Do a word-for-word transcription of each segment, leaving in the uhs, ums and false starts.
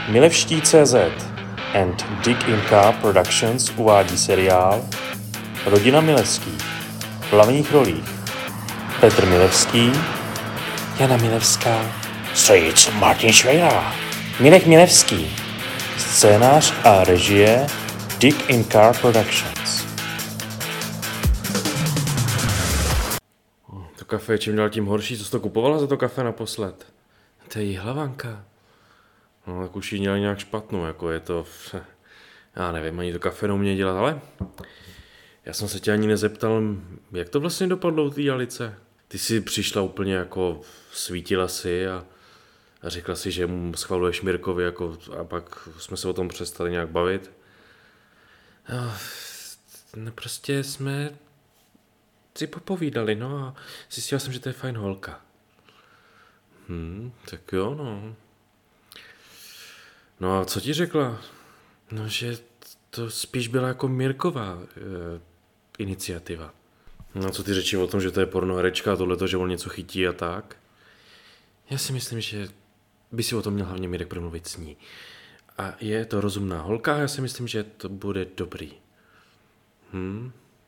Milevští tečka cé zet and Dig Inka Productions uvádí seriál Rodina Milevských. V hlavních rolích Petr Milevský, Jana Milevská, strýc Martin Švejra, Mirek Milevský, scénář a režie Dig Inka Productions. To kafe je čím dál tím horší. Co jsi to kupovala za to kafe naposled? To je Jihlavanka. No, tak už ji měla nějak špatnou, jako je to... Já nevím, ani to kafe neumě dělat, ale... Já jsem se tě ani nezeptal, jak to vlastně dopadlo u té Alice? Ty jsi přišla úplně jako... svítila si a, a řekla si, že mu schvaluješ Mirkovi, jako... a pak jsme se o tom přestali nějak bavit. No, no prostě jsme... si popovídali, no a zjistil jsem, že to je fajn holka. Hm, tak jo, no. No a co ti řekla? No, že to spíš byla jako Mirková e, iniciativa. No a co ty řeči o tom, že to je pornoherečka a tohleto, že on něco chytí a tak? Já si myslím, že by si o tom měl hlavně Mirek promluvit s ní. A je to rozumná holka a já si myslím, že to bude dobrý. Hm?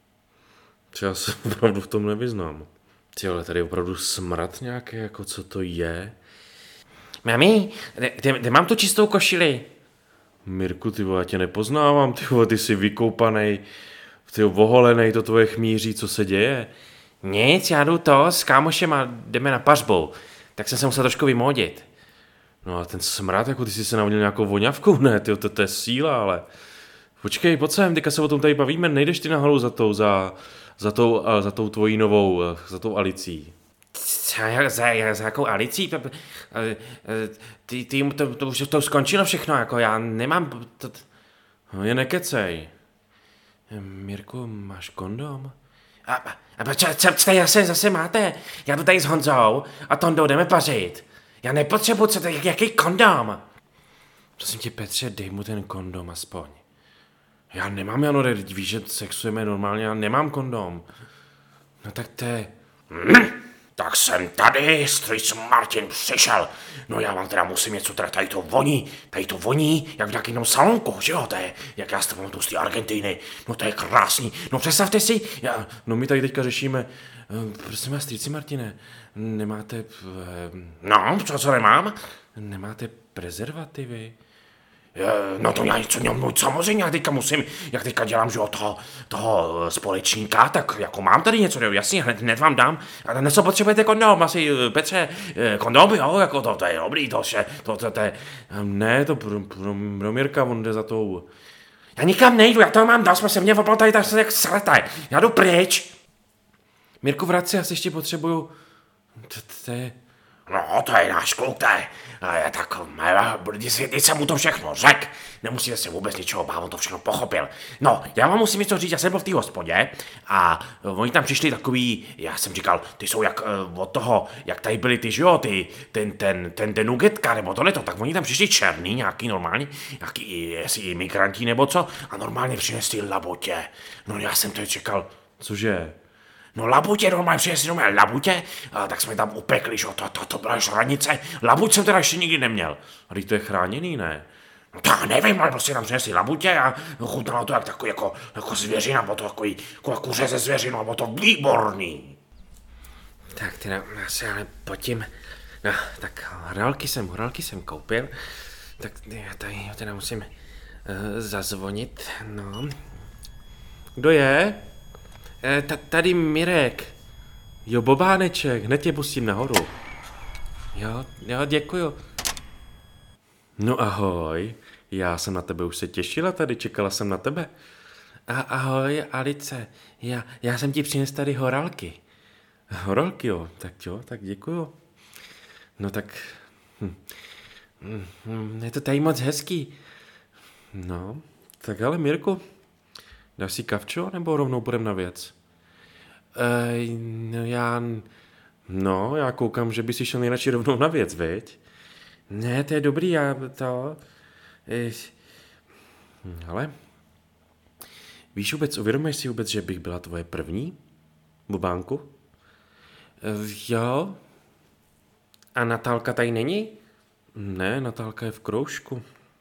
Já se opravdu v tom nevyznám. Ty, ale tady je opravdu smrad nějaký, jako co to je? Mami, kde, kde mám tu čistou košili? Mirku, ty vole, já tě nepoznávám, ty vole, ty jsi vykoupanej, ty oholenej, to tvoje chmíří, co se děje? Nic, já jdu to s kámošem a jdeme na pařbu, tak jsem se musel trošku vymodit. No a ten smrad, jako ty jsi se navodil nějakou voňavkou, ne, ty, to, to je síla, ale... Počkej, pojď sem, teďka se o tom tady bavíme, nejdeš ty nahoru za tou, za... Za tou, za tou tvojí novou, za tou Alicí. Za, za, za jakou Alicí? Ty, ty, to, to už to skončilo všechno, jako já nemám... To, no, je nekecej. Mirku, máš kondom? A, a co, co, co tady zase, zase máte? Já jdu tady s Honzou a Tondou jdeme pařit. Já nepotřebuji, co tady, jaký kondom? Prosím tě, Petře, dej mu ten kondom aspoň. Já nemám, Jano, víš, že sexujeme normálně, já nemám kondom. No tak to je... Hmm, tak jsem tady, strýc Martin přišel. No já vám teda musím něco, teda tady to voní, tady to voní, jak v nějakém salonku, že jo, to je, jak já jste pamatuju z té Argentiny. No to je krásný, no představte si, já, no my tady teďka řešíme, prosím vás, strýci Martine, nemáte, no, co, co nemám? Nemáte prezervativy? No to já něco měl mluvit, samozřejmě, jak teďka musím, jak teďka dělám, že jo, toho, toho společníka, tak jako mám tady něco, jo, jasně, hned, hned vám dám, a něco potřebujete kondom, asi, Petře, kondom, jo, jako to, to je dobrý, to vše, to, to, to je, ne, to pro, pro, pro Mirka, on jde za tou, já nikam nejdu, já to mám dal, jsme se mě opal tady, tak se jak seletaj, já jdu pryč. Mirku, vrát se, já si ještě potřebuju, to, to je, no, to je náš kluk, to je, je tak, když jsem mu to všechno řekl, nemusíte se vůbec ničeho bát, on to všechno pochopil. No, já vám musím něco říct, já jsem byl v té hospodě a oni tam přišli takový, já jsem říkal, ty jsou jak od toho, jak tady byli ty, že jo, ty, ten, ten, ten, ten nugetka, nebo tohleto, tak oni tam přišli černý, nějaký normální, nějaký, jestli imigranti nebo co, a normálně přinesli labutě. No, já jsem to čekal, cože? No labutě, normálně přinesli normálně labutě, a tak jsme tam upekli, že to, to, to byla žranice, labuť jsem teda ještě nikdy neměl. A teď to je chráněný, ne? No to já nevím, ale prostě tam přinesli labutě a chutnalo to jak takový jako, jako zvěřina, bylo to takový, jako kuře ze zvěřinu, bylo to výborný. Tak teda, já se ale potím, no tak horálky jsem, horálky jsem koupil, tak já tady teda musím uh, zazvonit, no. Kdo je? T- tady Mirek. Jo, Bobáneček, hned tě pustím nahoru. Jo, jo, děkuju. No ahoj, já jsem na tebe už se těšila tady, čekala jsem na tebe. A ahoj, Alice, já, já jsem ti přines tady horálky. Horálky, jo, tak jo, tak děkuju. No tak, hm, hm, je to tady moc hezký. No, tak ale Mirku, dáš si kavčo, nebo rovnou půjdem na věc? E, no já... No, já koukám, že by si šel nejradši rovnou na věc, viď? Ne, to je dobrý, já to... E, ale... Víš vůbec, uvědomuješ si vůbec, že bych byla tvoje první? Bubánku? E, jo. A Natálka tady není? Ne, Natálka je v kroužku.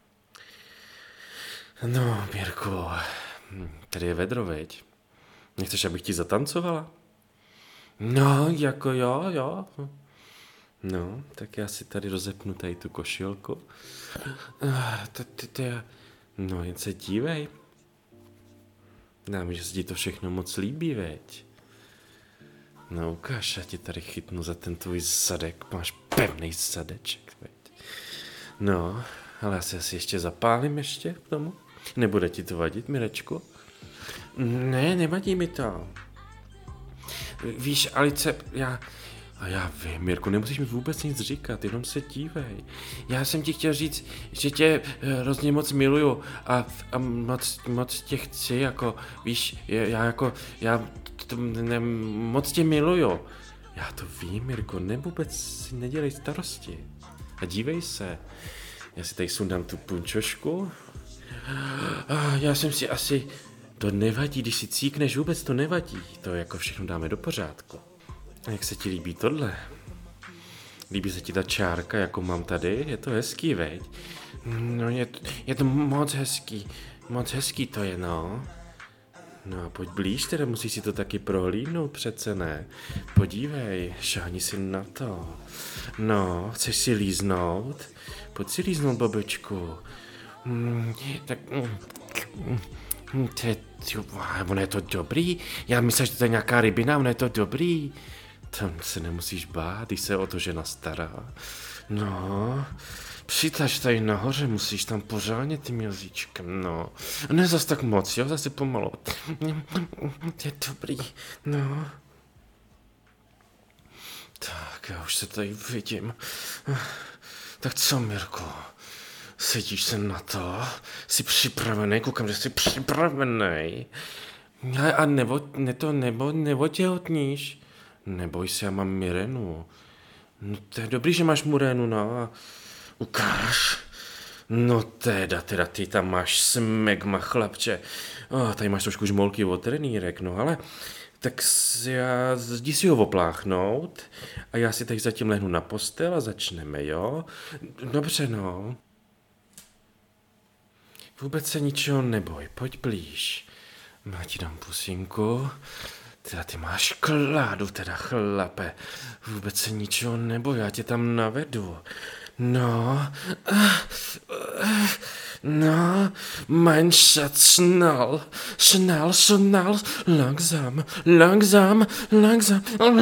No, Mirku, tady je vedro, veď? Nechceš, abych ti zatancovala? No, jako jo, jo. No, tak já si tady rozepnu tady tu košilku. Ah, to, to, to já... No, jen se dívej. Nám, že se ti to všechno moc líbí, veď? No, ukáž, já ti tady chytnu za ten tvůj zadek. Máš pevný zadeček, veď? No, ale já si asi ještě zapálím ještě k tomu. Nebude ti to vadit, Mirečku? Ne, nevadí mi to. Víš, Alice, já... A já vím, Mirku, nemusíš mi vůbec nic říkat, jenom se dívej. Já jsem ti chtěl říct, že tě hrozně moc miluju a, a moc, moc tě chci, jako, víš, já jako, já to, ne, moc tě miluju. Já to vím, Mirko, ne vůbec si nedělej starosti. A dívej se, já si tady sundám tu punčošku. A já jsem si asi, to nevadí, když si cíkneš, vůbec to nevadí, to jako všechno dáme do pořádku. A jak se ti líbí tohle? Líbí se ti ta čárka, jako mám tady? Je to hezký, veď? No, je to, je to moc hezký. Moc hezký to je, no. No, pojď blíž, teda musíš si to taky prohlídnout, přece ne. Podívej, šáhni si na to. No, chceš si líznout? Pojď si líznout, babičku. Hmm, tak... Hmm, to je, ono je to dobrý? Já myslím, že to je nějaká rybina, ono je to dobrý. Tam se nemusíš bát, když se o to žena stará. No, přitaž tady nahoře, musíš tam pořádně tím jazyčkem, no. A ne zas tak moc, jo, zase pomalu. To je dobrý, no. Tak, já už se tady vidím. Tak co, Mirko? Sedíš se na to? Jsi připravený? Koukám, že jsi připravený. A nebo, ne to, nebo, nebo těhotníš? Neboj se, já mám mirénu. No to je dobrý, že máš mirénu, no a ukáž. No teda, teda, ty tam máš smegma, chlapče. Oh, tady máš trošku žmolky od trenýrek, no ale tak já jdi si ho opláchnout a já si tady zatím lehnu na postel a začneme, jo? Dobře, no. Vůbec se ničeho neboj, pojď blíž. Já ti dám pusinku. Teda ty máš kládu, teda chlape. Vůbec se ničeho neboj, já tě tam navedu. No, no, mein Schatz, schnell, schnell, schnell, langsam, langsam, langsam.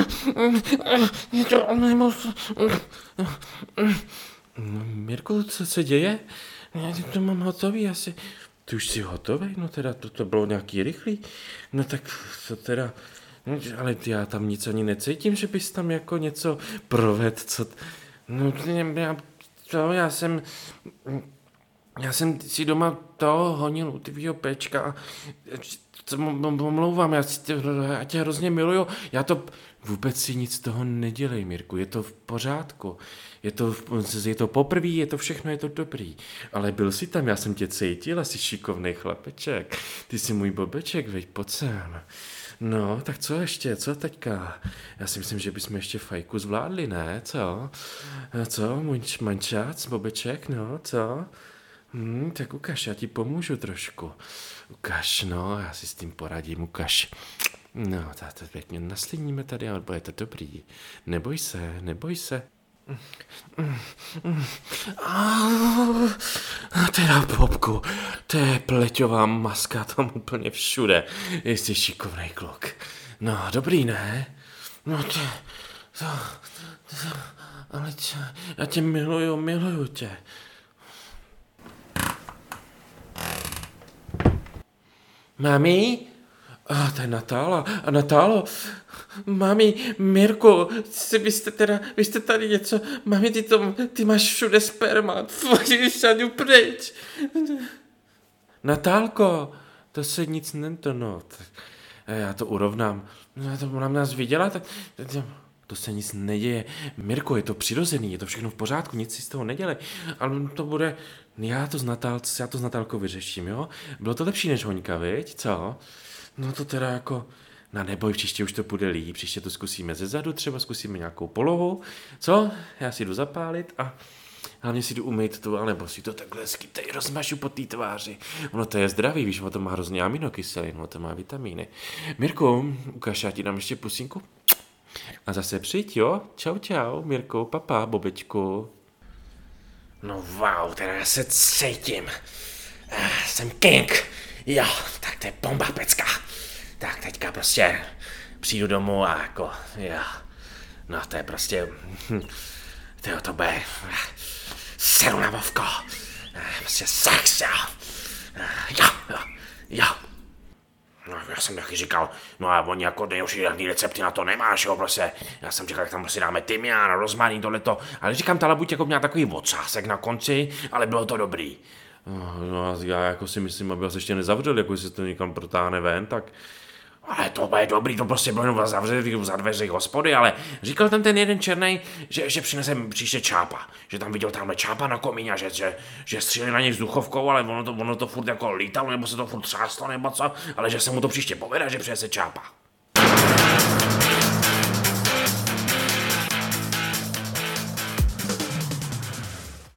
No, Mirku, co se děje? Já to mám hotový asi. Ty už jsi hotový? No teda to, to bylo nějaký rychlý. No tak to teda... Ale já tam nic ani necítím, že bys tam jako něco provedl, co... No já, to, já jsem... Já jsem si doma to honil u tvýho pečka. Omlouvám, já, já tě hrozně miluju. Já to... Vůbec si nic z toho nedělej, Mirku, je to v pořádku. Je to, je to poprvé, je to všechno, je to dobrý. Ale byl jsi tam, já jsem tě cítil, asi šikovnej chlapeček. Ty jsi můj bobeček, veď, pojď sem. No, tak co ještě, co teďka? Já si myslím, že bychom ještě fajku zvládli, ne? Co? Co, můj mančác, bobeček, no, co? Hmm, tak ukaž, já ti pomůžu trošku. Ukaž, no, já si s tím poradím, ukaž. No, to pěkně naslíníme tady, ale bude to dobrý. Neboj se, neboj se. A teda, Bobku, to je pleťová maska tam úplně všude. Jsi šikovnej kluk. No, dobrý, ne? No, to, to, to ale tě, já tě miluju, miluju tě. Mami? A to je Natála. A Natálo, mami, Mirko, vy jste teda, vy jste tady něco, mami, ty, to, ty máš všude sperma, šadu pryč. Natálko, to se nic nento, no, já to urovnám. Já to ona nás viděla, tak to se nic neděje. Mirko, je to přirozený, je to všechno v pořádku, nic si z toho nedělej. Ale to bude, já to s Natálkou, já to s Natálkou vyřeším, jo? Bylo to lepší než hoňka, viď, co? No to teda jako, na neboj, příště už to půjde líp, příště to zkusíme ze zadu, třeba zkusíme nějakou polohu, co? Já si jdu zapálit a, hlavně si jdu umýt tu, anebo si to takhle skytej, rozmažu po té tváři. Ono to je zdravý, víš, ono to má hrozně aminokyselin, ono to má vitamíny. Mirku, ukáž, já ti dám ještě pusinku. A zase přijď, jo? Čau, čau, Mirku, papa, bobečku. No wow, teda já se cítím. Uh, jsem king. Jo, tak to je bomba pecka. Tak teďka prostě přijdu domů a jako, jo. No to je prostě, hm, tyjo, to bude, seru na vovko. Uh, prostě sex, jo. Uh, jo, jo, jo. No, já jsem taky říkal, no a oni jako nejlepší žádný recepty na to nemáš, jo, prostě. Já jsem říkal, jak tam prostě dáme tymián, rozmarín, tohleto. Ale říkám, ta labuť jako měla takový ocásek na konci, ale bylo to dobrý. No, no já jako si myslím, aby vás ještě nezavřel, jako jestli se to někam protáhne ven, tak... Ale to bude dobrý, to prostě bylo jenom zavřeli za dveře hospody, ale říkal tam ten jeden černej, že, že přinesem příště čápa, že tam viděl tamhle čápa na komíně, že, že, že stříleli na něj vzduchovkou, ale ono to, ono to furt jako lítalo, nebo se to furt třáslo, nebo co, ale že se mu to příště povede, že přinese čápa.